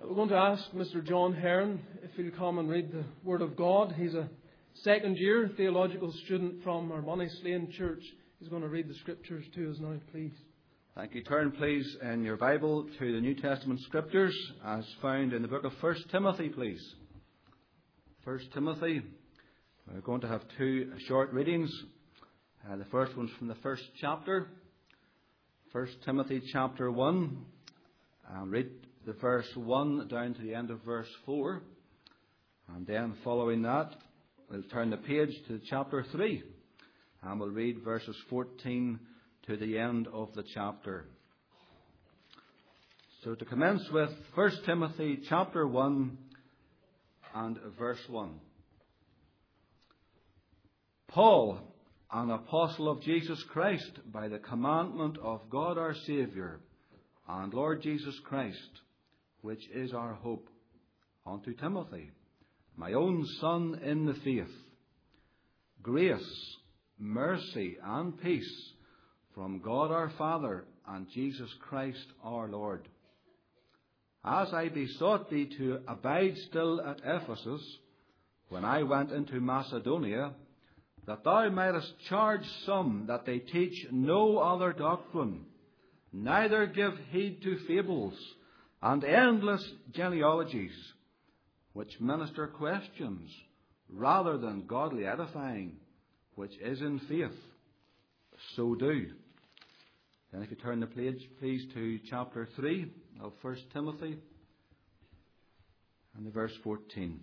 We're going to ask Mr. John Heron if he'll come and read the Word of God. He's a second-year theological student from our Moneyslane Church. He's going to read the Scriptures to us now, please. Thank you. Turn, please, in your Bible to the New Testament Scriptures as found in the book of 1 Timothy, please. 1 Timothy. We're going to have two short readings. The first one's from the first chapter. 1 Timothy chapter 1. I'll read the verse 1 down to the end of verse 4. And then following that, we'll turn the page to chapter 3. And we'll read verses 14 to the end of the chapter. So to commence with 1 Timothy chapter 1 and verse 1. Paul, an apostle of Jesus Christ, by the commandment of God our Saviour, and Lord Jesus Christ, which is our hope, unto Timothy, my own son in the faith, grace, mercy, and peace from God our Father and Jesus Christ our Lord. As I besought thee to abide still at Ephesus, when I went into Macedonia, that thou mightest charge some that they teach no other doctrine, neither give heed to fables and endless genealogies, which minister questions rather than godly edifying, which is in faith. So do. Then if you turn the page, please, to chapter 3 of 1 Timothy and the verse 14.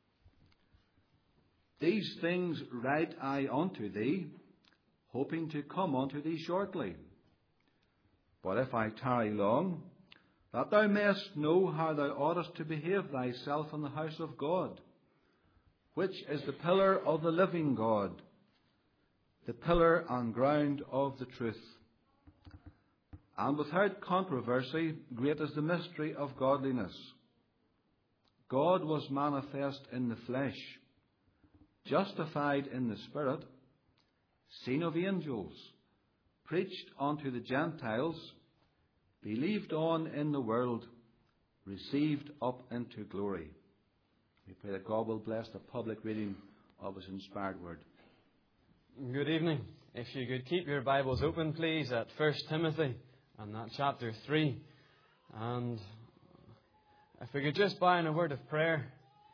These things write I unto thee, hoping to come unto thee shortly. But if I tarry long, that thou mayest know how thou oughtest to behave thyself in the house of God, which is the pillar of the living God, the pillar and ground of the truth. And without controversy, great is the mystery of godliness. God was manifest in the flesh, justified in the Spirit, seen of angels, preached unto the Gentiles, believed on in the world, received up into glory. We pray that God will bless the public reading of His inspired word. Good evening. If you could keep your Bibles open, please, at 1 Timothy and that chapter 3. And if we could just bow in a word of prayer.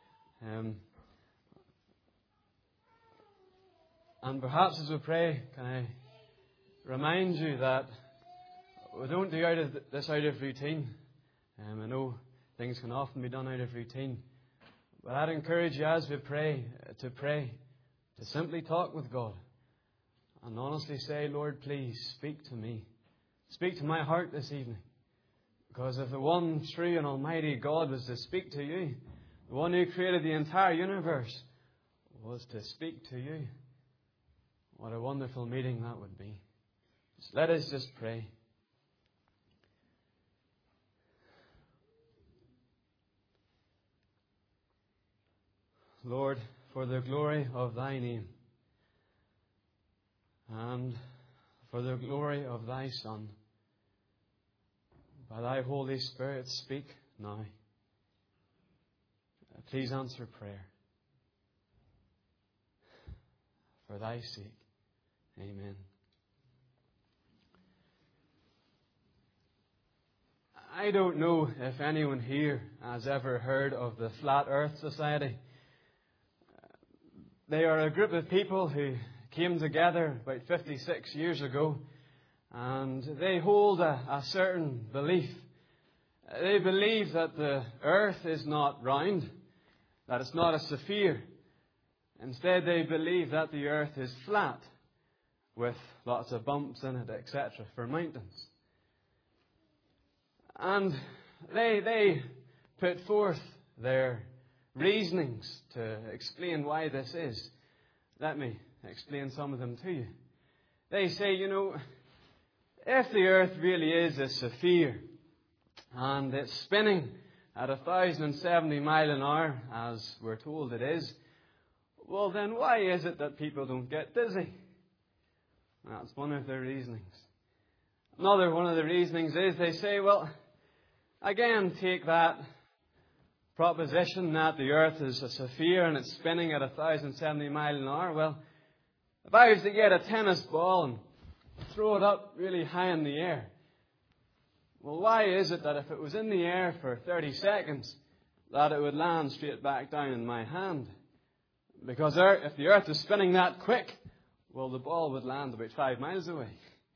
And perhaps as we pray, can I remind you that we don't do this out of routine. I know things can often be done out of routine. But I'd encourage you as we pray, to simply talk with God. And honestly say, Lord, please speak to me. Speak to my heart this evening. Because if the one true and almighty God was to speak to you, the one who created the entire universe was to speak to you, what a wonderful meeting that would be. So let us just pray. Lord, for the glory of Thy name and for the glory of Thy Son, by Thy Holy Spirit, speak now. Please answer prayer. For Thy sake. Amen. I don't know if anyone here has ever heard of the Flat Earth Society. They are a group of people who came together about 56 years ago, and they hold a certain belief. They believe that the earth is not round, that it's not a sphere. Instead, they believe that the earth is flat, with lots of bumps in it, etc., for mountains. And they put forth their reasonings to explain why this is. Let me explain some of them to you. They say, if the earth really is a sphere and it's spinning at 1,070 miles an hour, as we're told it is, well then why is it that people don't get dizzy? That's one of their reasonings. Another one of the reasonings is they say, well, again, take that proposition that the earth is a sphere and it's spinning at 1,070 miles an hour. Well, if I was to get a tennis ball and throw it up really high in the air, well, why is it that if it was in the air for 30 seconds, that it would land straight back down in my hand? Because if the earth is spinning that quick, well, the ball would land about 5 miles away.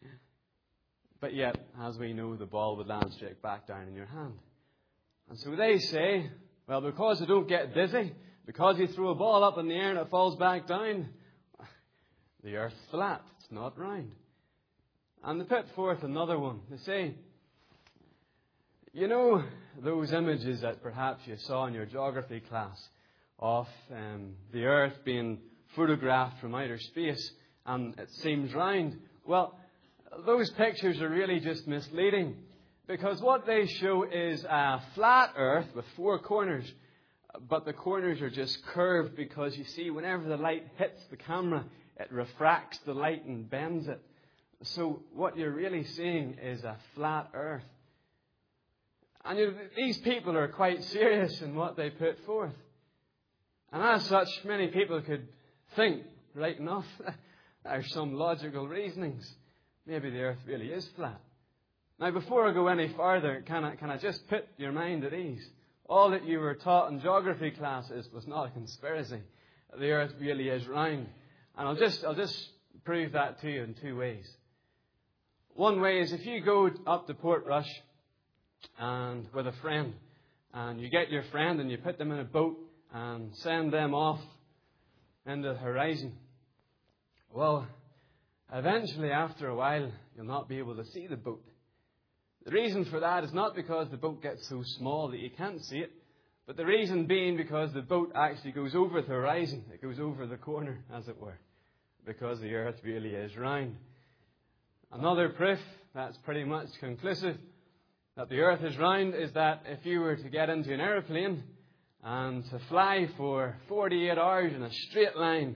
But yet, as we know, the ball would land straight back down in your hand. And so they say, well, because you don't get dizzy, because you throw a ball up in the air and it falls back down, the earth's flat, it's not round. And they put forth another one. They say, you know those images that perhaps you saw in your geography class of the earth being photographed from outer space and it seems round? Well, those pictures are really just misleading, because what they show is a flat earth with 4 corners, but the corners are just curved because, you see, whenever the light hits the camera, it refracts the light and bends it. So what you're really seeing is a flat earth. And these people are quite serious in what they put forth. And as such, many people could think, right enough, there's some logical reasonings. Maybe the earth really is flat. Now, before I go any further, can I just put your mind at ease? All that you were taught in geography classes was not a conspiracy. The earth really is round. And I'll just prove that to you in 2 ways. One way is if you go up to Portrush and with a friend, and you get your friend and you put them in a boat and send them off into the horizon. Well, eventually, after a while, you'll not be able to see the boat. The reason for that is not because the boat gets so small that you can't see it, but the reason being because the boat actually goes over the horizon. It goes over the corner, as it were, because the earth really is round. Another proof that's pretty much conclusive that the earth is round is that if you were to get into an aeroplane and to fly for 48 hours in a straight line,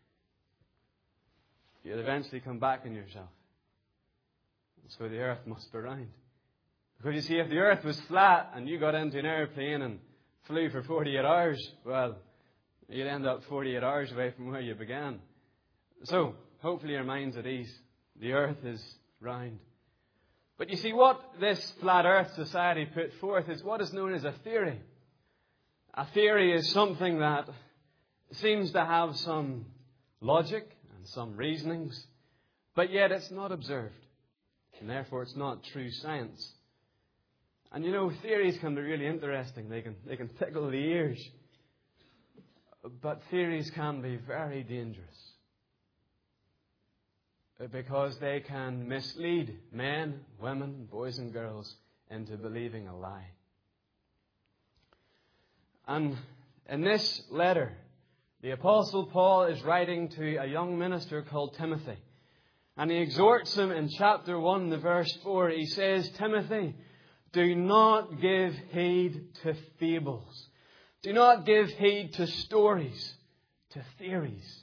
you'd eventually come back on yourself. So the earth must be round. Because you see, if the earth was flat and you got into an aeroplane and flew for 48 hours, well, you'd end up 48 hours away from where you began. So, hopefully your mind's at ease. The earth is round. But you see, what this flat earth society put forth is what is known as a theory. A theory is something that seems to have some logic and some reasonings, but yet it's not observed. And therefore it's not true science. And you know, theories can be really interesting. They can tickle the ears. But theories can be very dangerous, because they can mislead men, women, boys and girls into believing a lie. And in this letter, the Apostle Paul is writing to a young minister called Timothy. And he exhorts him in chapter 1, the verse 4. He says, Timothy, do not give heed to fables. Do not give heed to stories, to theories.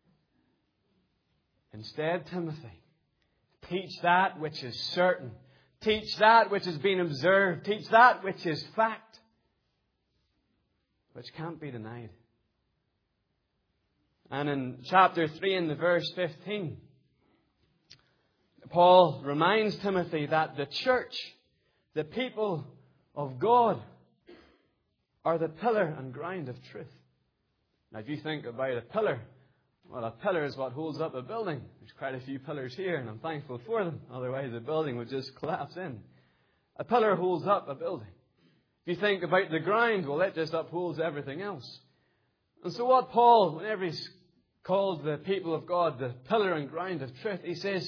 Instead, Timothy, teach that which is certain. Teach that which has been observed. Teach that which is fact, which can't be denied. And in chapter 3, in the verse 15, Paul reminds Timothy that the church, the people of God, are the pillar and ground of truth. Now, if you think about a pillar, well, a pillar is what holds up a building. There's quite a few pillars here, and I'm thankful for them. Otherwise, the building would just collapse in. A pillar holds up a building. If you think about the ground, well, it just upholds everything else. And so what Paul, whenever he's called the people of God the pillar and ground of truth, he says,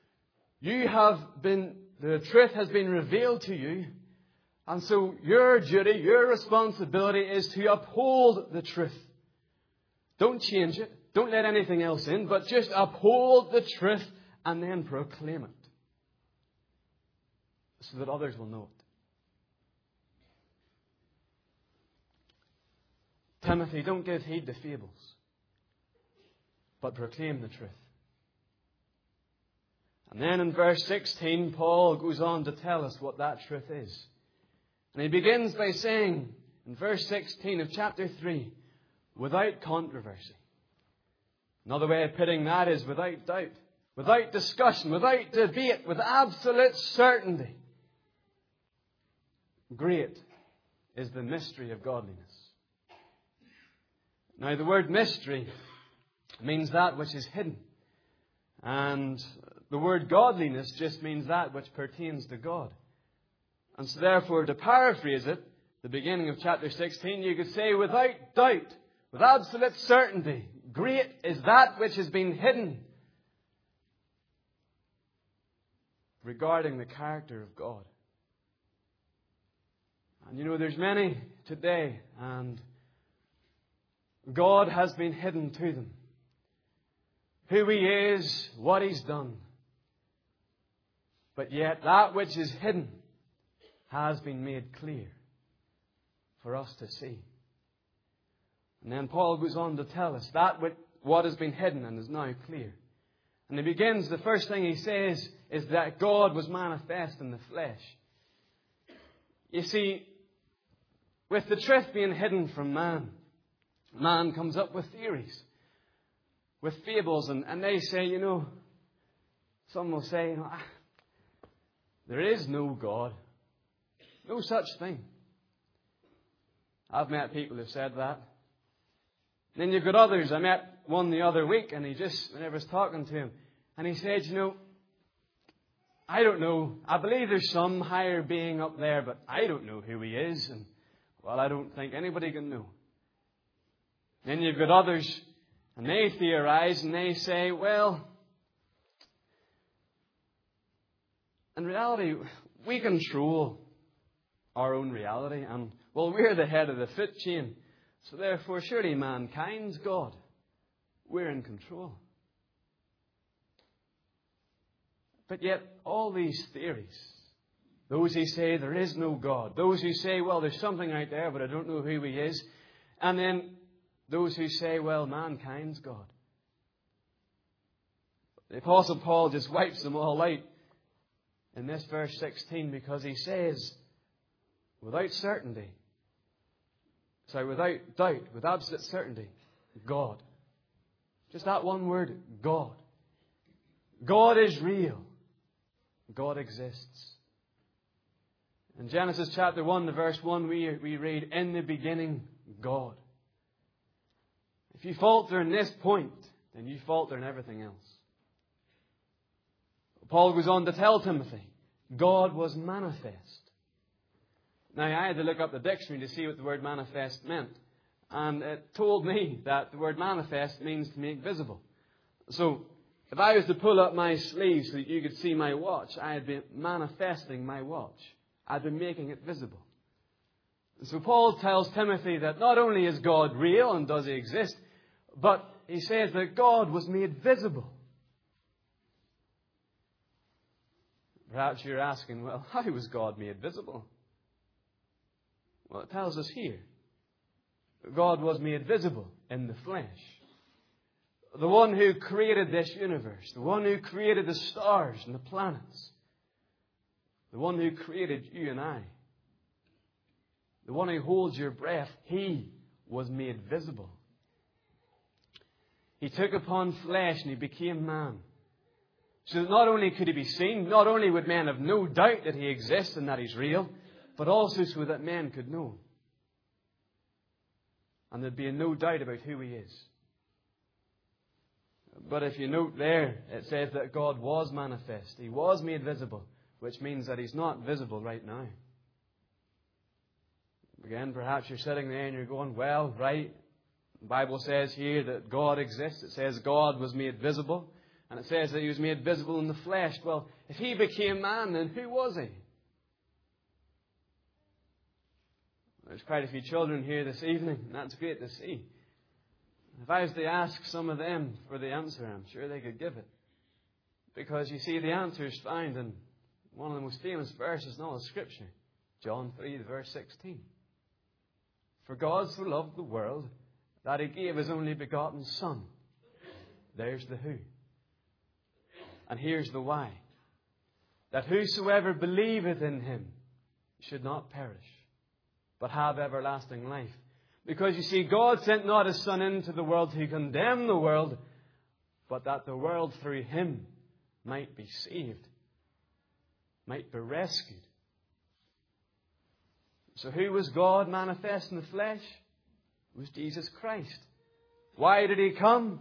the truth has been revealed to you, and so your duty, your responsibility is to uphold the truth. Don't change it. Don't let anything else in, but just uphold the truth and then proclaim it so that others will know it. Timothy, don't give heed to fables, but proclaim the truth. And then in verse 16, Paul goes on to tell us what that truth is. And he begins by saying, in verse 16 of chapter 3, without controversy. Another way of putting that is without doubt, without discussion, without debate, with absolute certainty. Great is the mystery of godliness. Now, the word mystery means that which is hidden. And the word godliness just means that which pertains to God. And so therefore, to paraphrase it, the beginning of chapter 16, you could say, without doubt, with absolute certainty, great is that which has been hidden regarding the character of God. And you know, there's many today, and God has been hidden to them. Who He is, what He's done. But yet that which is hidden has been made clear for us to see. And then Paul goes on to tell us that what has been hidden and is now clear. And he begins, the first thing he says is that God was manifest in the flesh. You see, with the truth being hidden from man, man comes up with theories, with fables, and they say, you know, some will say, you know, there is no God. No such thing. I've met people who've said that. Then you've got others. I met one the other week, and when I was talking to him, and he said, you know, I don't know. I believe there's some higher being up there, but I don't know who He is. And, well, I don't think anybody can know. Then you've got others, and they theorize, and they say, well, in reality, we control our own reality, and, well, we're the head of the food chain. So therefore, surely mankind's God. We're in control. But yet, all these theories, those who say there is no God, those who say, well, there's something out there, but I don't know who He is, and then those who say, well, mankind's God. The Apostle Paul just wipes them all out in this verse 16, because he says, without certainty, without doubt, with absolute certainty, God. Just that one word, God. God is real. God exists. In Genesis chapter 1, verse 1, we read, in the beginning, God. If you falter in this point, then you falter in everything else. Paul goes on to tell Timothy, God was manifest. Now, I had to look up the dictionary to see what the word manifest meant. And it told me that the word manifest means to make visible. So, if I was to pull up my sleeve so that you could see my watch, I'd be manifesting my watch. I'd be making it visible. And so Paul tells Timothy that not only is God real and does He exist, but he says that God was made visible. Perhaps you're asking, well, how was God made visible? Well, it tells us here. God was made visible in the flesh. The one who created this universe. The one who created the stars and the planets. The one who created you and I. The one who holds your breath. He was made visible. He took upon flesh and He became man. So that not only could He be seen, not only would men have no doubt that He exists and that He's real, but also so that men could know. And there'd be no doubt about who He is. But if you note there, it says that God was manifest. He was made visible, which means that He's not visible right now. Again, perhaps you're sitting there and you're going, well, right, the Bible says here that God exists. It says God was made visible. And it says that He was made visible in the flesh. Well, if He became man, then who was He? There's quite a few children here this evening, and that's great to see. If I was to ask some of them for the answer, I'm sure they could give it. Because you see, the answer is found in one of the most famous verses in all of Scripture, John 3, verse 16. For God so loved the world that He gave His only begotten Son. There's the who. And here's the why. That whosoever believeth in Him should not perish, but have everlasting life. Because you see, God sent not His Son into the world to condemn the world, but that the world through Him might be saved, might be rescued. So who was God manifest in the flesh? It was Jesus Christ. Why did He come?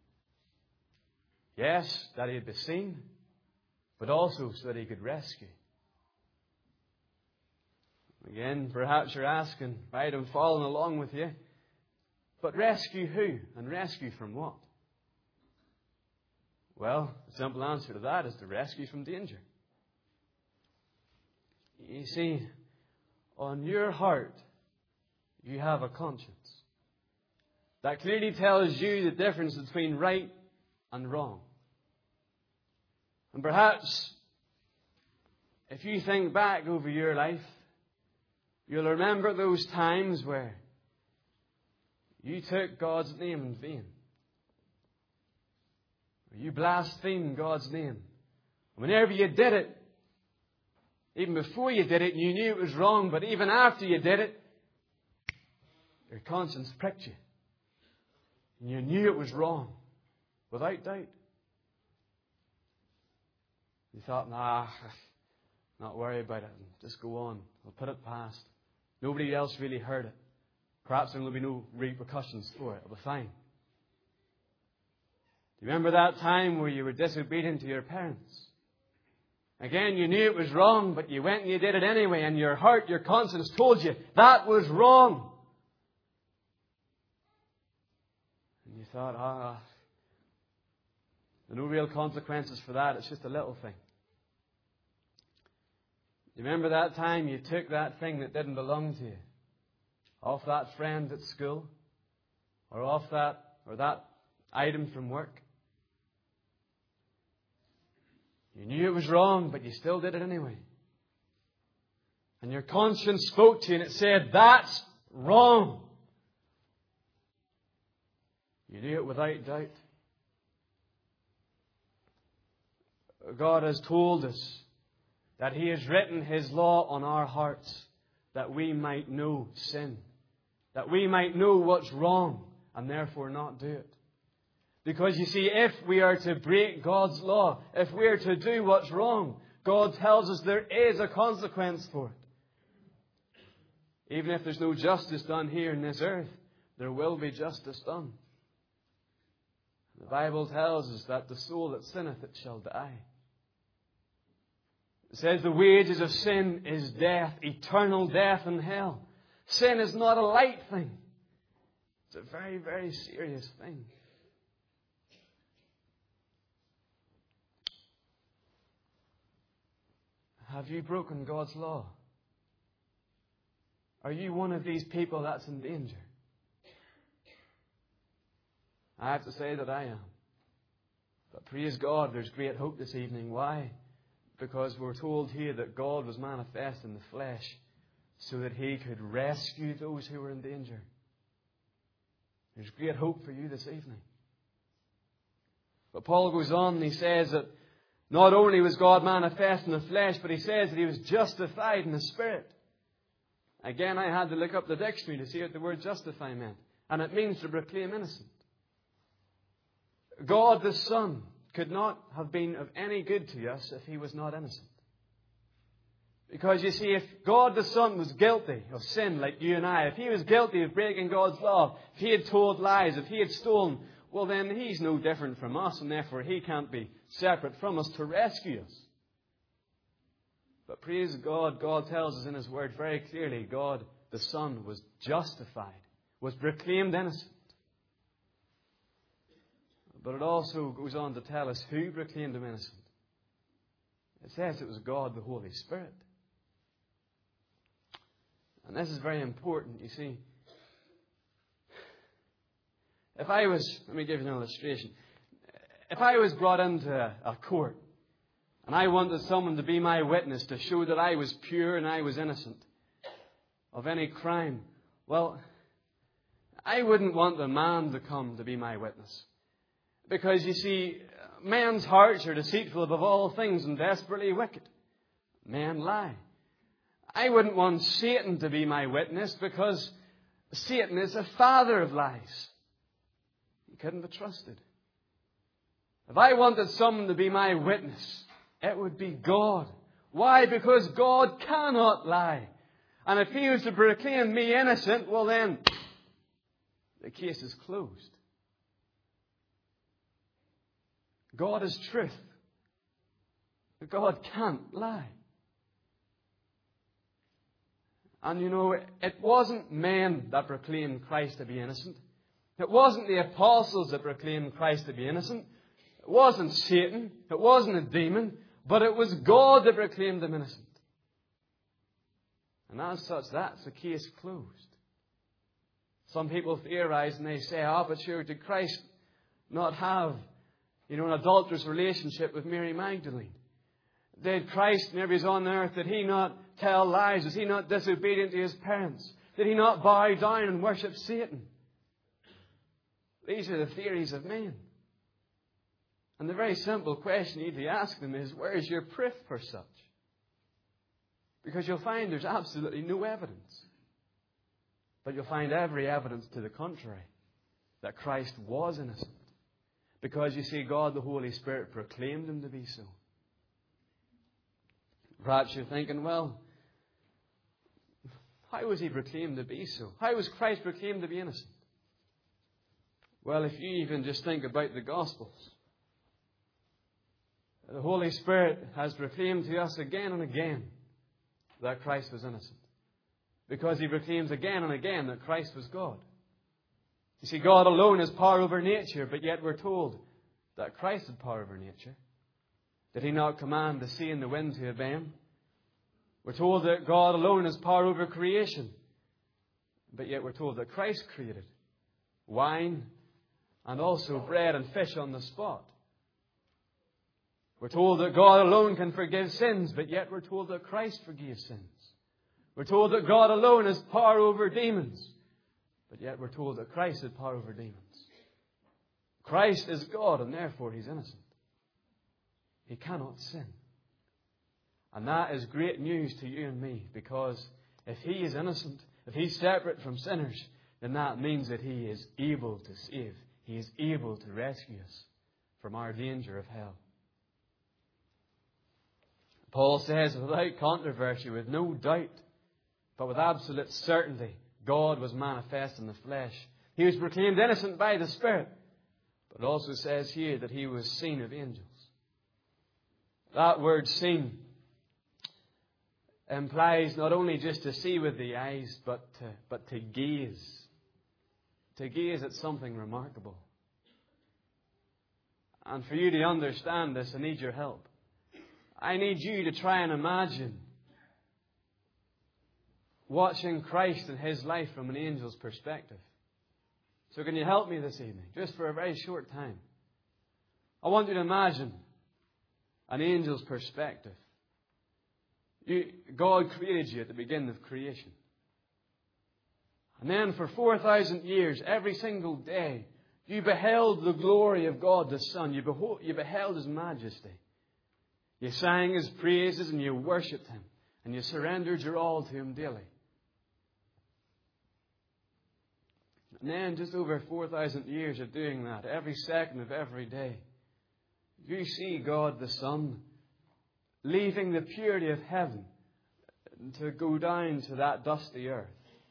Yes, that He'd be seen, but also so that He could rescue. Again, perhaps you're asking, right, I'm following along with you. But rescue who? And rescue from what? Well, the simple answer to that is to rescue from danger. You see, on your heart, you have a conscience that clearly tells you the difference between right and wrong. And perhaps, if you think back over your life, you'll remember those times where you took God's name in vain. Or you blasphemed God's name. Whenever you did it, even before you did it, you knew it was wrong, but even after you did it, your conscience pricked you. And you knew it was wrong, without doubt. You thought, nah, not worry about it. Just go on. I'll put it past. Nobody else really heard it. Perhaps there will be no repercussions for it. It'll be fine. Do you remember that time where you were disobedient to your parents? Again, you knew it was wrong, but you went and you did it anyway, and your heart, your conscience told you that was wrong. And you thought, there are no real consequences for that. It's just a little thing. You remember that time you took that thing that didn't belong to you off that friend at school, or off that item from work? You knew it was wrong, but you still did it anyway. And your conscience spoke to you and it said, that's wrong. You knew it without doubt. God has told us that He has written His law on our hearts that we might know sin, that we might know what's wrong and therefore not do it. Because you see, if we are to break God's law, if we are to do what's wrong, God tells us there is a consequence for it. Even if there's no justice done here in this earth, there will be justice done. The Bible tells us that the soul that sinneth, it shall die. It says the wages of sin is death, eternal death in hell. Sin is not a light thing. It's a very, very serious thing. Have you broken God's law? Are you one of these people that's in danger? I have to say that I am. But praise God, there's great hope this evening. Why? Because we're told here that God was manifest in the flesh so that He could rescue those who were in danger. There's great hope for you this evening. But Paul goes on and he says that not only was God manifest in the flesh, but he says that He was justified in the Spirit. Again, I had to look up the dictionary to see what the word justify meant. And it means to proclaim innocent. God the Son could not have been of any good to us if He was not innocent. Because you see, if God the Son was guilty of sin like you and I, if He was guilty of breaking God's law, if He had told lies, if He had stolen, well then He's no different from us, and therefore He can't be separate from us to rescue us. But praise God, God tells us in His Word very clearly, God the Son was justified, was proclaimed innocent. But it also goes on to tell us who proclaimed Him innocent. It says it was God the Holy Spirit. And this is very important, you see. Let me give you an illustration. If I was brought into a court and I wanted someone to be my witness to show that I was pure and I was innocent of any crime, well, I wouldn't want the man to come to be my witness. Because, you see, men's hearts are deceitful above all things and desperately wicked. Men lie. I wouldn't want Satan to be my witness, because Satan is the father of lies. He couldn't be trusted. If I wanted someone to be my witness, it would be God. Why? Because God cannot lie. And if He was to proclaim me innocent, well then, the case is closed. God is truth. God can't lie. And you know, it wasn't men that proclaimed Christ to be innocent. It wasn't the apostles that proclaimed Christ to be innocent. It wasn't Satan. It wasn't a demon. But it was God that proclaimed him innocent. And as such, that's the case closed. Some people theorize and they say, but sure, did Christ not have, an adulterous relationship with Mary Magdalene? Did Christ, whenever He's on earth, did He not tell lies? Was He not disobedient to His parents? Did He not bow down and worship Satan? These are the theories of men. And the very simple question you need to ask them is, where is your proof for such? Because you'll find there's absolutely no evidence. But you'll find every evidence to the contrary, that Christ was innocent. Because you see, God the Holy Spirit proclaimed Him to be so. Perhaps you're thinking, well, how was He proclaimed to be so? How was Christ proclaimed to be innocent? Well, if you even just think about the Gospels, the Holy Spirit has proclaimed to us again and again that Christ was innocent. Because He proclaims again and again that Christ was God. You see, God alone has power over nature, but yet we're told that Christ had power over nature. Did He not command the sea and the wind to obey Him? We're told that God alone has power over creation, but yet we're told that Christ created wine and also bread and fish on the spot. We're told that God alone can forgive sins, but yet we're told that Christ forgave sins. We're told that God alone has power over demons, but yet we're told that Christ has power over demons. Christ is God, and therefore He's innocent. He cannot sin. And that is great news to you and me, because if He is innocent, if He's separate from sinners, then that means that He is able to save. He is able to rescue us from our danger of hell. Paul says, without controversy, with no doubt, but with absolute certainty, God was manifest in the flesh. He was proclaimed innocent by the Spirit. But it also says here that He was seen of angels. That word seen implies not only just to see with the eyes, but to gaze. To gaze at something remarkable. And for you to understand this, I need your help. I need you to try and imagine watching Christ and His life from an angel's perspective. So can you help me this evening, just for a very short time? I want you to imagine an angel's perspective. God created you at the beginning of creation. And then for 4,000 years, every single day, you beheld the glory of God the Son. You beheld His majesty. You sang His praises and you worshipped Him. And you surrendered your all to Him daily. And then just over 4,000 years of doing that, every second of every day, you see God the Son leaving the purity of heaven to go down to that dusty earth.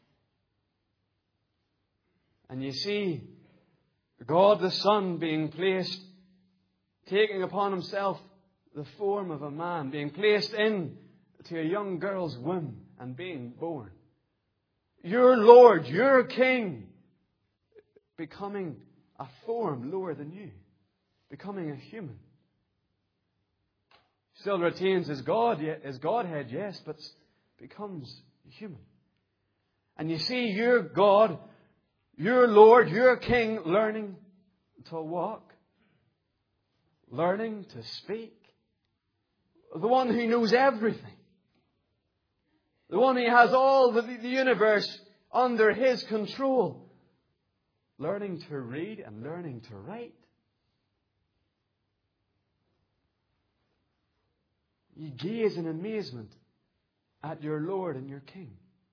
And you see God the Son being placed, taking upon Himself the form of a man, being placed into a young girl's womb and being born. Your Lord, your King, becoming a form lower than you, becoming a human. Still retains His Godhead, yes, but becomes human. And you see your God, your Lord, your King, learning to walk, learning to speak. The one who knows everything. The one who has all the universe under His control. Learning to read and learning to write. You gaze in amazement at your Lord and your King.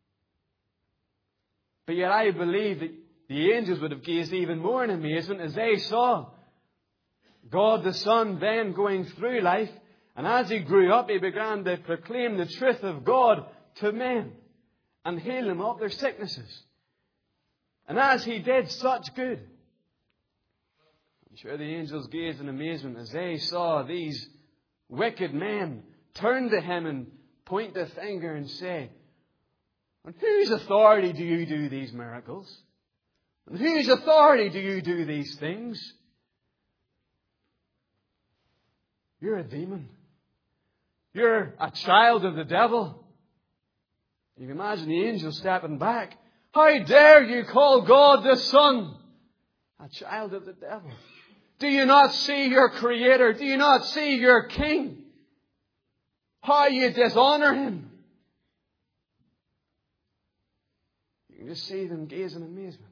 But yet I believe that the angels would have gazed even more in amazement as they saw God the Son then going through life. And as He grew up, He began to proclaim the truth of God to men and heal them of their sicknesses. And as He did such good, I'm sure the angels gazed in amazement as they saw these wicked men turn to Him and point the finger and say, "On whose authority do you do these miracles? On whose authority do you do these things? You're a demon. You're a child of the devil." You can imagine the angels stepping back. "How dare you call God the Son a child of the devil? Do you not see your Creator? Do you not see your King? How you dishonor Him?" You can just see them gaze in amazement.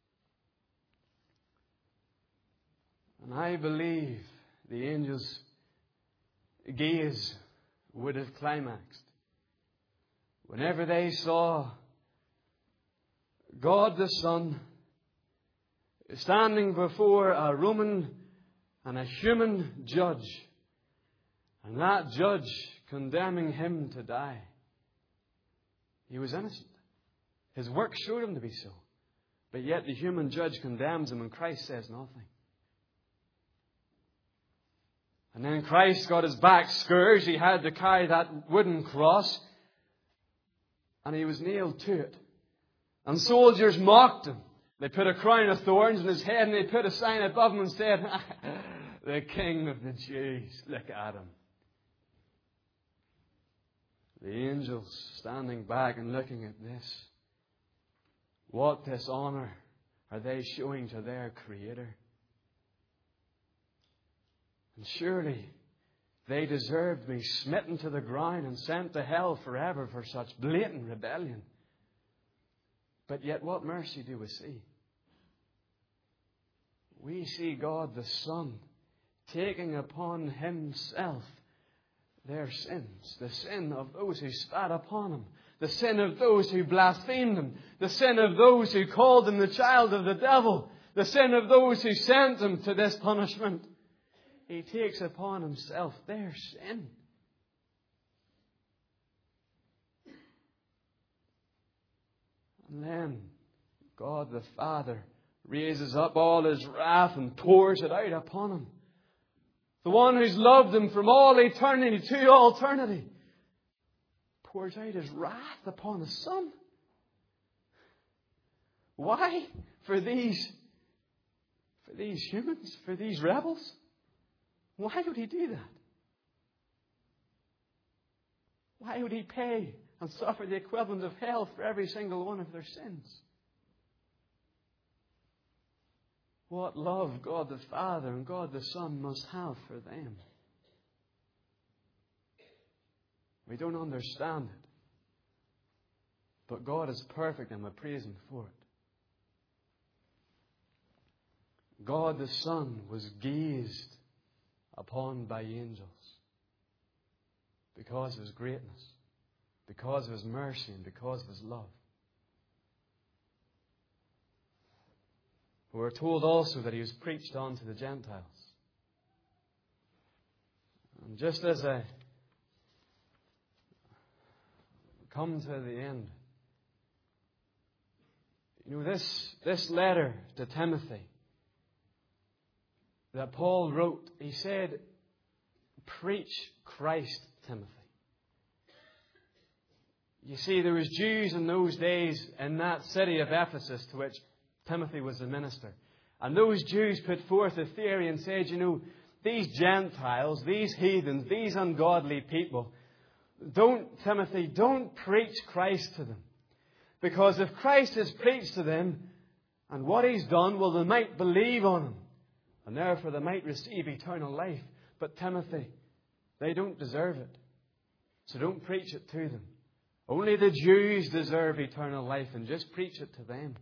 And I believe the angels' gaze would have climaxed whenever they saw God the Son standing before a Roman and a human judge, and that judge condemning Him to die. He was innocent. His work showed Him to be so. But yet the human judge condemns Him and Christ says nothing. And then Christ got His back scourged. He had to carry that wooden cross. And He was nailed to it. And soldiers mocked Him. They put a crown of thorns on His head and they put a sign above Him and said, "The King of the Jews, look at Him." The angels standing back and looking at this. What dishonor are they showing to their Creator? And surely they deserved to be smitten to the ground and sent to hell forever for such blatant rebellion. But yet what mercy do we see? We see God the Son taking upon Himself their sins, the sin of those who spat upon Him, the sin of those who blasphemed Him, the sin of those who called Him the child of the devil, the sin of those who sent Him to this punishment. He takes upon Himself their sin. And then God the Father raises up all His wrath and pours it out upon Him. The one who's loved Him from all eternity to all eternity pours out His wrath upon His Son. Why? For these humans, for these rebels? Why would He do that? Why would He pay and suffer the equivalent of hell for every single one of their sins? What love God the Father and God the Son must have for them. We don't understand it. But God is perfect and we praise Him for it. God the Son was gazed upon by angels because of His greatness, because of His mercy, and because of His love. We're told also that He was preached unto the Gentiles. And just as I come to the end, this letter to Timothy that Paul wrote, he said, "Preach Christ, Timothy." You see, there was Jews in those days in that city of Ephesus to which Timothy was the minister. And those Jews put forth a theory and said, these Gentiles, these heathens, these ungodly people, Timothy, don't preach Christ to them. Because if Christ is preached to them, and what He's done, well, they might believe on Him. And therefore they might receive eternal life. But Timothy, they don't deserve it. So don't preach it to them. Only the Jews deserve eternal life, and just preach it to them.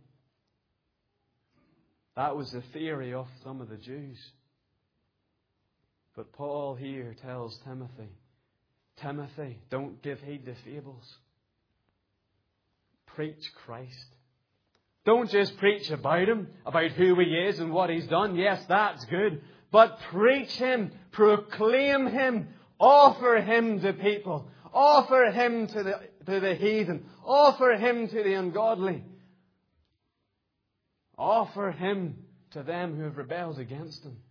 That was the theory of some of the Jews. But Paul here tells Timothy, Timothy, don't give heed to fables. preach Christ. Don't just preach about Him, about who He is and what He's done. Yes, that's good. But preach Him, proclaim Him, offer Him to people. Offer Him to the heathen. Offer Him to the ungodly. Offer Him to them who have rebelled against Him.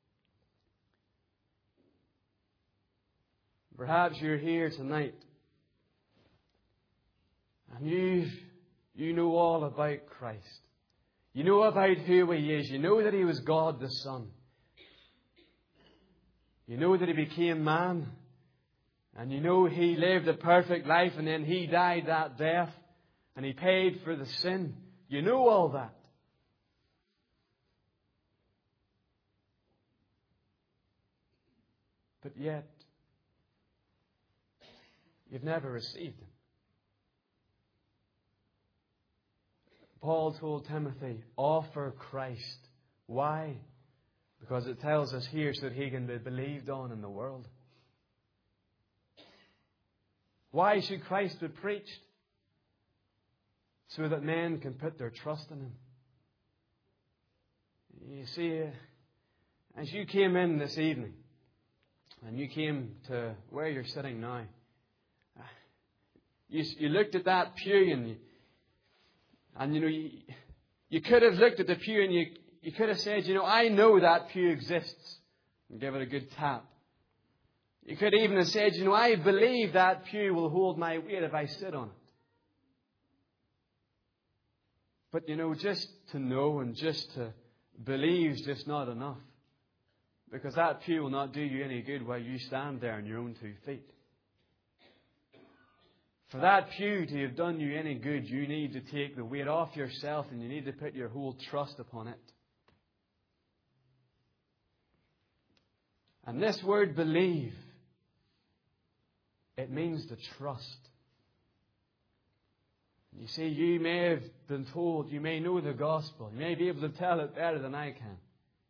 Perhaps you're here tonight and you know all about Christ. You know about who He is. You know that He was God the Son. You know that He became man. And you know He lived a perfect life and then He died that death. And He paid for the sin. You know all that. But yet, you've never received Him. Paul told Timothy, offer Christ. Why? Because it tells us here so that He can be believed on in the world. Why should Christ be preached? So that men can put their trust in Him. You see, as you came in this evening, and you came to where you're sitting now, you looked at that pew and you could have looked at the pew and you could have said, I know that pew exists, and give it a good tap. You could even have said, I believe that pew will hold my weight if I sit on it. But just to know and just to believe is just not enough. Because that pew will not do you any good while you stand there on your own 2 feet. For that pew to have done you any good, you need to take the weight off yourself and you need to put your whole trust upon it. And this word believe, it means to trust. You see, you may have been told, you may know the gospel, you may be able to tell it better than I can.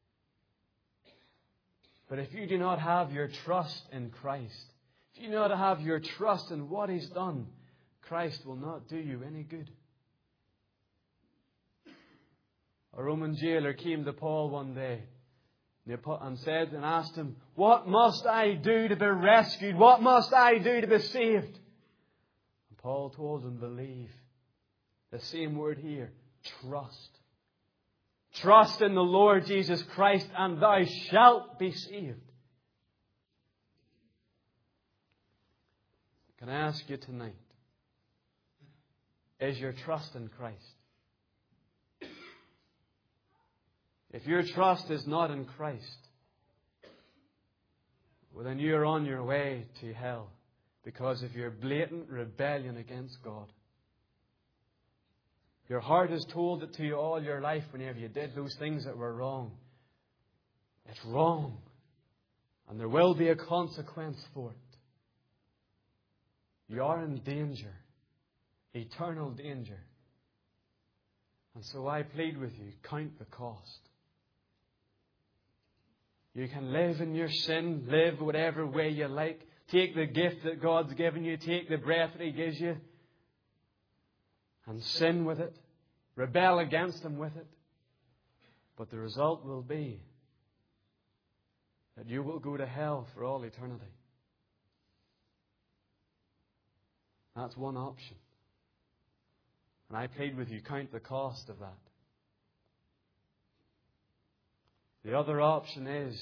But if you do not have your trust in Christ, if you do not have your trust in what He's done, Christ will not do you any good. A Roman jailer came to Paul one day and asked him, what must I do to be rescued? What must I do to be saved? And Paul told him, believe. The same word here, trust. Trust in the Lord Jesus Christ and thou shalt be saved. Can I ask you tonight, is your trust in Christ? If your trust is not in Christ, well then you're on your way to hell because of your blatant rebellion against God. Your heart has told it to you all your life whenever you did those things that were wrong. It's wrong. And there will be a consequence for it. You are in danger. Eternal danger. And so I plead with you, count the cost. You can live in your sin, live whatever way you like. Take the gift that God's given you, take the breath that He gives you, and sin with it, rebel against Him with it. But the result will be that you will go to hell for all eternity. That's one option. And I plead with you, count the cost of that. The other option is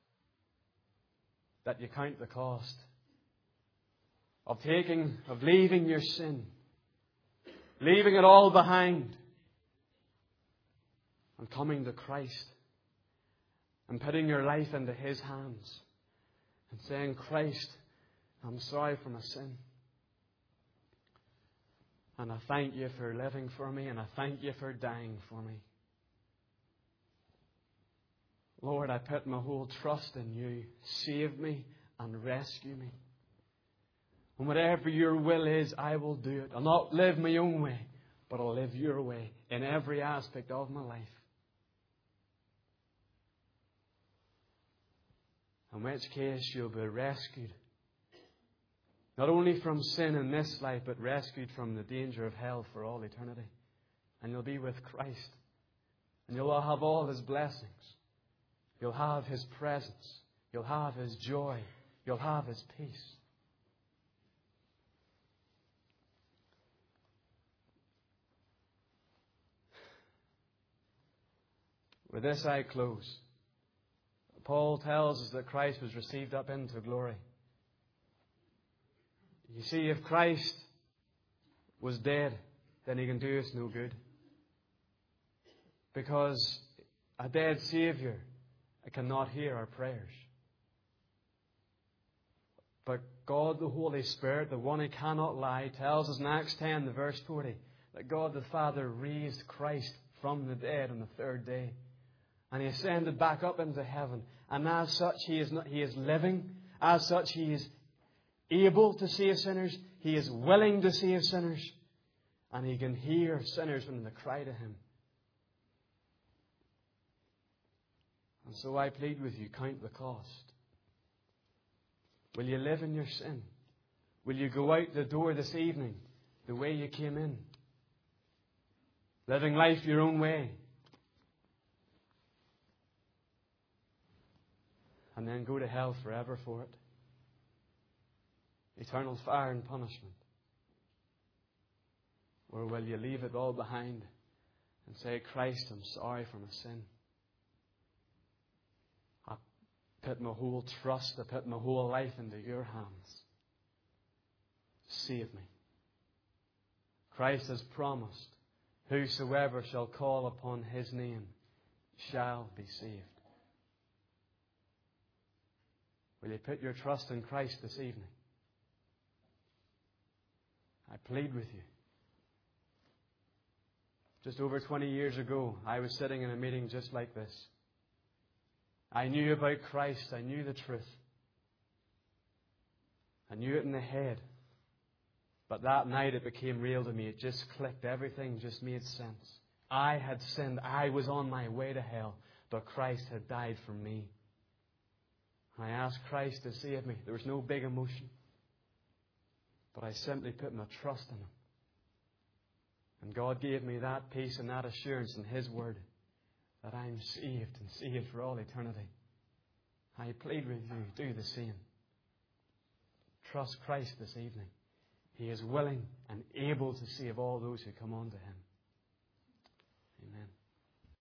that you count the cost of leaving your sin, leaving it all behind, and coming to Christ and putting your life into His hands and saying, Christ, I'm sorry for my sin. And I thank You for living for me, and I thank You for dying for me. Lord, I put my whole trust in You. Save me and rescue me. And whatever Your will is, I will do it. I'll not live my own way, but I'll live Your way in every aspect of my life. In which case you'll be rescued Not only from sin in this life, but rescued from the danger of hell for all eternity. And you'll be with Christ. And you'll have all His blessings. You'll have His presence. You'll have His joy. You'll have His peace. With this I close. Paul tells us that Christ was received up into glory. You see, if Christ was dead, then He can do us no good. Because a dead Saviour cannot hear our prayers. But God the Holy Spirit, the one who cannot lie, tells us in Acts 10, the verse 40, that God the Father raised Christ from the dead on the third day. And He ascended back up into heaven. And as such, He is living. As such, He is able to save sinners. He is willing to save sinners. And He can hear sinners when they cry to Him. And so I plead with you, count the cost. Will you live in your sin? Will you go out the door this evening the way you came in? Living life your own way. And then go to hell forever for it. Eternal fire and punishment. Or will you leave it all behind and say, Christ, I'm sorry for my sin. I put my whole trust, I put my whole life into your hands. Save me. Christ has promised, whosoever shall call upon His name shall be saved. Will you put your trust in Christ this evening? I plead with you. Just over 20 years ago, I was sitting in a meeting just like this. I knew about Christ. I knew the truth. I knew it in the head. But that night it became real to me. It just clicked. Everything just made sense. I had sinned. I was on my way to hell. But Christ had died for me. I asked Christ to save me. There was no big emotion. But I simply put my trust in Him. And God gave me that peace and that assurance in His Word that I'm saved and saved for all eternity. I plead with you, do the same. Trust Christ this evening. He is willing and able to save all those who come unto Him.